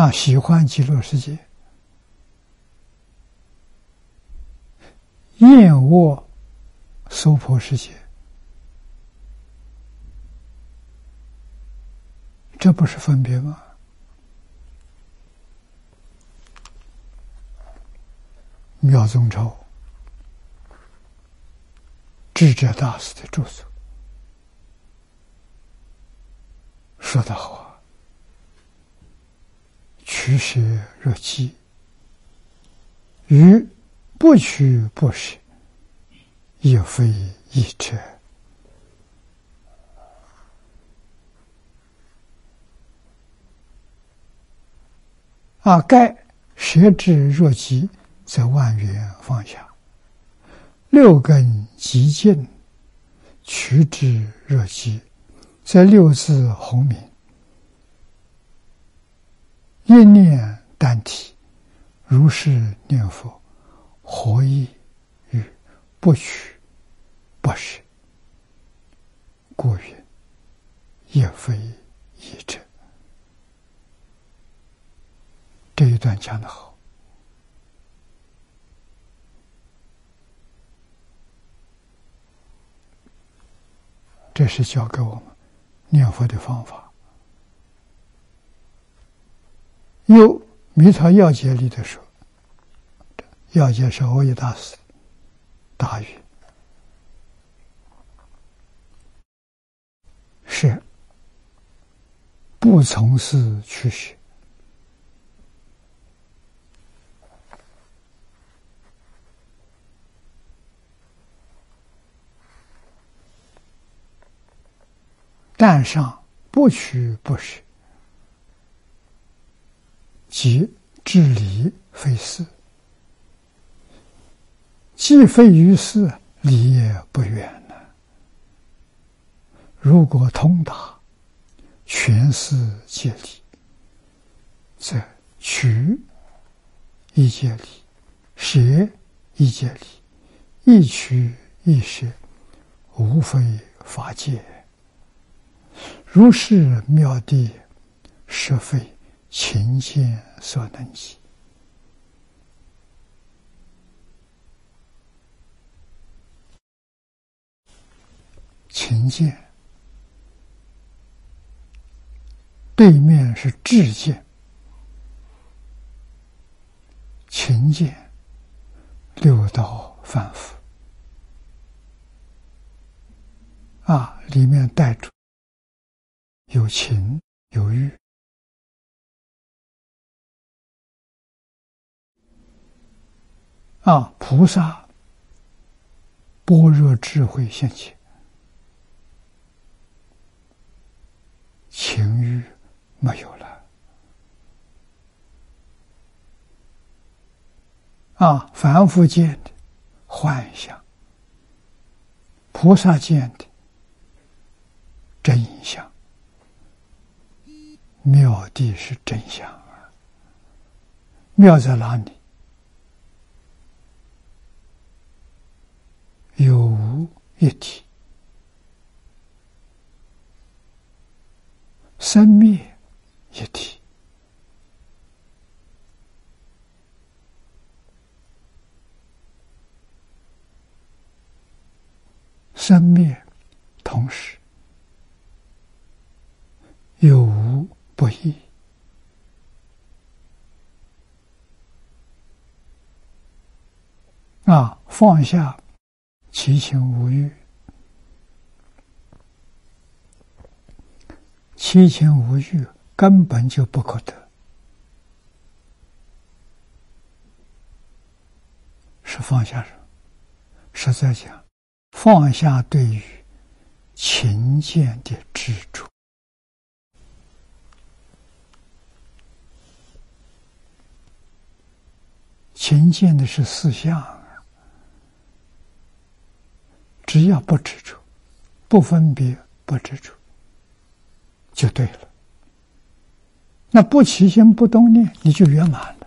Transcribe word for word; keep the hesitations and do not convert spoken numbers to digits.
啊，喜欢极乐世界，厌恶娑婆世界，这不是分别吗？妙宗钞智者大师的著作说得好啊，取舍若饥，于不取不舍，亦非一者。啊，盖舍之若饥，则万缘放下；六根极净，取之若饥，则六字洪明。一念单体，如是念佛，何异于不取不舍？故云：亦非一者。这一段讲得好，这是教给我们念佛的方法。有《弥陀要解》里的说，要解是蕅益大师大语，是不从事取舍，但上不取不舍，即至理非事，既非于事，理也不远呢。如果通达全是戒理，则取一戒理，舍一戒理，一取一舍，无非法界。如是妙谛，实非勤俭所能及。勤俭对面是智见，勤俭六道反复啊，里面带着有情有欲，啊，菩萨般若智慧现前，情欲没有了，啊，凡夫见的幻象，菩萨见的真相。妙谛是真相啊！妙在哪里？有无一体，生灭一体，生灭同时，有无不异。啊，放下七情五欲，七情五欲根本就不可得，是放下什么？实在讲，放下对于情见的执着。情见的是四相，只要不执着，不分别，不执着，就对了。那不起心不动念，你就圆满了。